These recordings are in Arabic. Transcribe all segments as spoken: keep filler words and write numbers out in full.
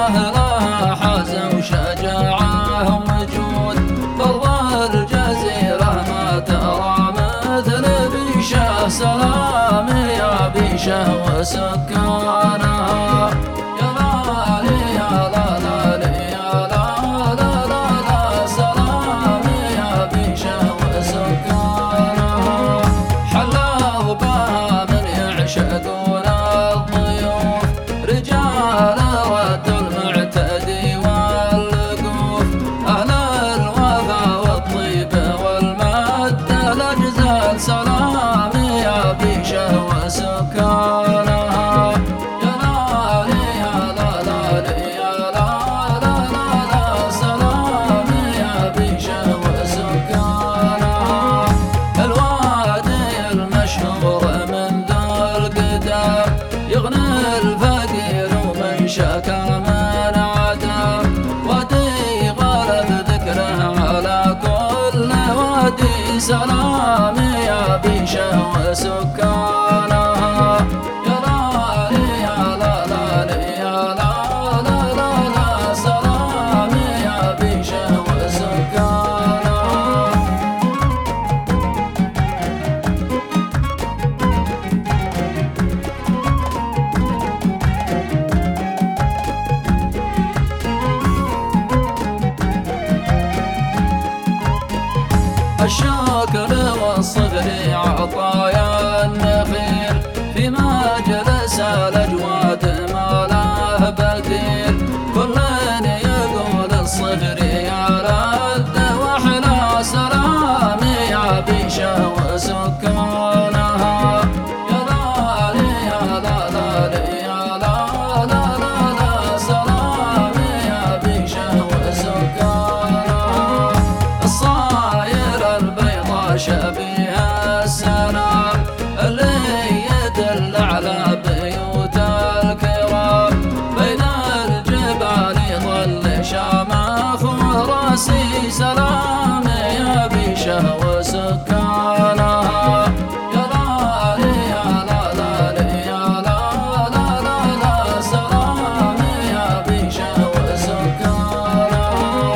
أهلها حازوا شجاعة وجود، برض الجزيرة ما ترى مثل بيشه، سلام يا بيشه وسكانها. يا لالي يا لالي يا لا لا لا، سلام يا بيشه وسكانها. حلوا بها من يعشقون الضيوف، رجال رد المعتدي واللقوف، أهل الوفا والطيب والمودة الأجزال، سلام يا بيشه وسكانها. يا لالي يا لالي يا لا لا لا، سلام يا بيشه وسكانها. الوادي المشهور من ذا القدام، يغني الفقير ومن شكا من عدم، وادي غالب ذكره على كل وادي، سلام يا بيشه وسكانها. يا لالي يا لالي يا لا لا لا، سلام يا بيشه وسكانها. الشاكر والصغر عطايا النخيل، في مجلس الأجواد ما له بديل، كل يقول الصغر يا رد وحلا، سلام يا بيشه وسكانها. يا لالي يا لالي يا لا لا لا، سلام يا بيشه وسكانها. الصاير البيضاء شبيه السلام، اللي يدل على بيوت الكرام، بين الجبال يظل شامخ وراسي، سلام يا بيشه وسكانها. يا لالي يا لالي يا لا لا لا، سلام يا بيشه وسكانها.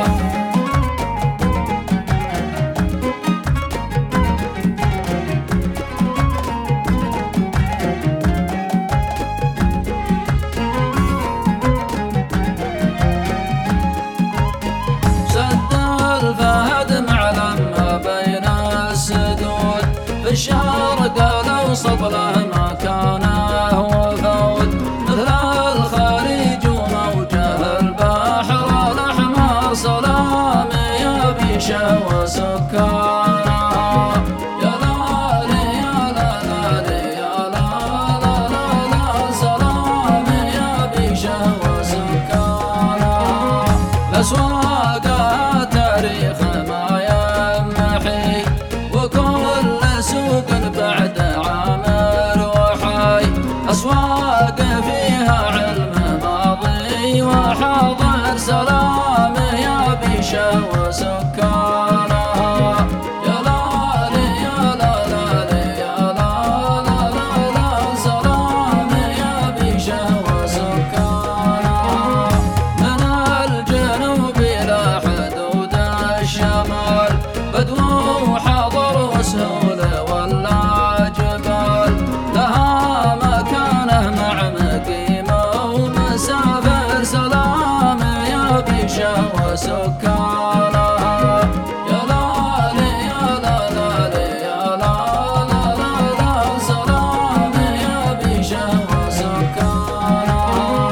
الفهد معلم ما بين السدود، في الشرق الأوسط له مكانه وفود، مثل الخليج وموجه البحر الأحمر، سلام يا بيشه وسكانها. يا لالي يا لالي يا لا لا لا، سلام يا بيشه وسكانها. الأسواق تاريخ ما يمحي، وكل سوق بعد عامر وحي، أسواق فيها علم ماضي وحاضر، سلام يا بيشه وسكانها. يا لالي يا لالي يا لا لا لا، سلام يا بيشه وسكانها. من الجنوب إلى حدود الشمال، بدو وحضر وسهول ولا جبال، لها مكانه مع مقيمه ومسافر، سلام يا بيشه وسكانها. يا لالي يا لالي يا لا لا لا، سلام يا بيشه وسكانها.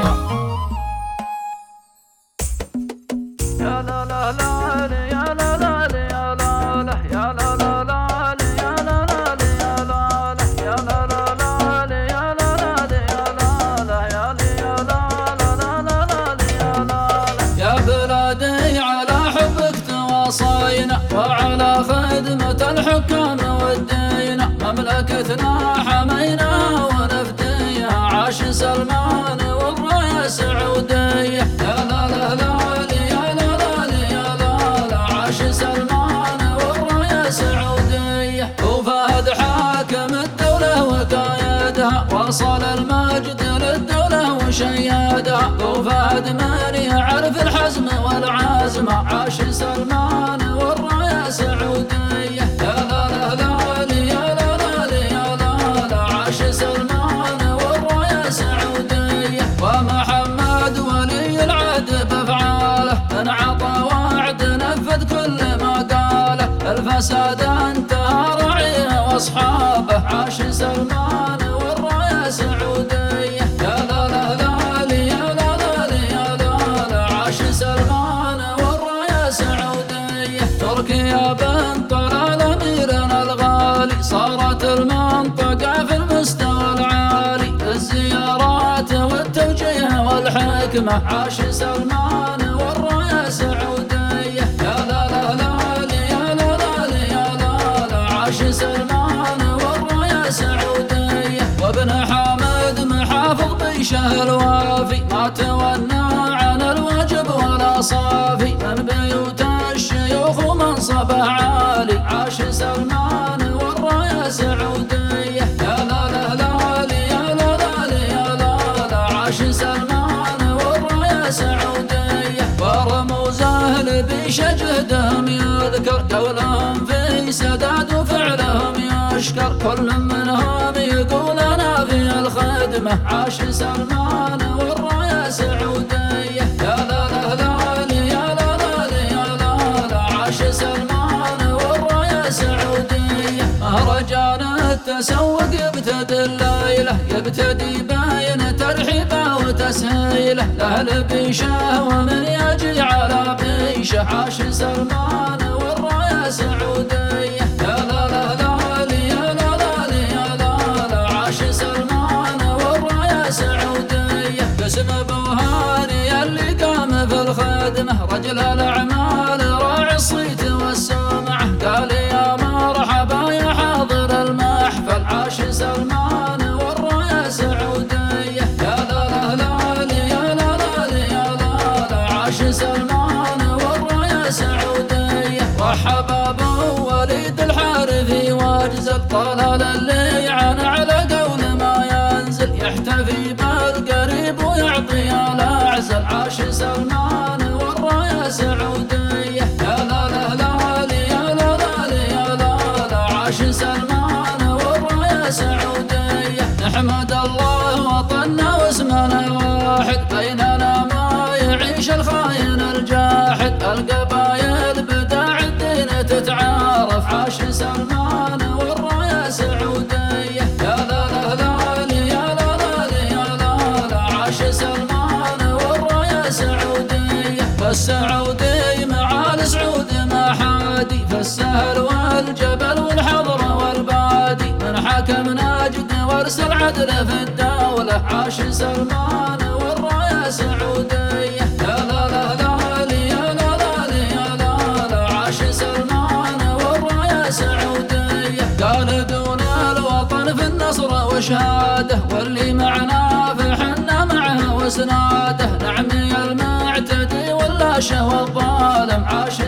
يا لا لا لا يا لا لا يا لا لا يا لا لا لا يا لا لا يا لا لا يا لا لا لا يا لا لا يا لا لا يا يا لا لا لا يا لا لا. يا بلادي على حبك تواصينا، وعلى خدمة الحكام والدين، مملكتنا حمينا ونفديها، عاش سلمان والراية سعودية. يا لا لا لا يا لا لا يا لا لا، عاش سلمان والراية سعودية، وفهد حاكم الدولة وقايدها، وصل المجد للدولة وشيادها، ابو فهد من يعرف الحزم والعزم عاش سلمان والراية سعودية يا لا لا لا يا لا لا يا لا لا عاش سلمان والراية سعودية ومحمد ولي العهد بافعاله من عطى وعد نفذ كل ما قاله الفساد انتهى رعيه واصحابه عاش سلمان والراية سعودية يا لا لا لا يا لا لا يا لا لا عاش سلمان والراية سعودية تركيا بنت طلال اميرنا الغالي صارت المنطقة في المستوى العالي الزيارات والتوجيه والحكمة عاش سلمان والراية سعودية يا لا لا لا يا لا لا يا لا لا عاش سلمان والراية سعودية وابن حامد محافظ بيشه الوافي ما تونى عن الواجب ولا صافي من بيوت الشيوخ ومنصبه عالي عاش سلمان والراية سعودية يا لا لا لا يا لا لا يا لا لا عاش سلمان والراية سعودية ورموزه لبيشه جهدهم يذكر قولهم في سداد وفعلهم يشكر كل منهم يقول انا في الخدمة عاش سلمان والراية سعودية يا لا لا لا يا لا لا يا لا لا عاش سلمان والراية سعودية مهرجان التسوق يبتدي الليلة يبتدي باين ترحيبه وتسهيله لأهل بيشه ومن يجي على بيشه عاش سلمان والراية سعودية يا لا لا لا يا لا لا يا لا لا عاش سلمان والراية سعودية باسم ابو هاني اللي قام في الخدمة رجل الاعمال راعي الصيت والسمعة قال يا مرحبا يا حاضر المحفل عاش سلمان والراية سعودية يا لا لا لا يا لا لا يا لا لا عاش سلمان والراية سعودية رحب ابو وليد الحارثي واجزل طلال اللي يعان على قول ما ينزل يحتفي بالقريب ويعطي الاعزل عاش سلمان والراية سعودية يا لا لا لا يا لا لا يا لا لا عاش سلمان والراية سعودية نحمد الله وطننا واسمنا واحد بيننا ما يعيش الخاين الجاحد القبايل بداع الدين تتعارف عاش سلمان والراية سعودية يا لا لا لا يا لا لا يا لا لا عاش سلمان والراية سعودية فالسعودي مع السعود ما حادي فالسهل والجبل والحضر والبادي من حكم ناجد وارسل عدل في الدولة عاش سلمان والراية سعودية يا لا لا لا يا لا لا يا لا لا عاش سلمان والراية سعودية قال دون الوطن في النصر وشهاده واللي معنا فحنا معه وسناده نعمي المعتدي واللاشة والظالم عاش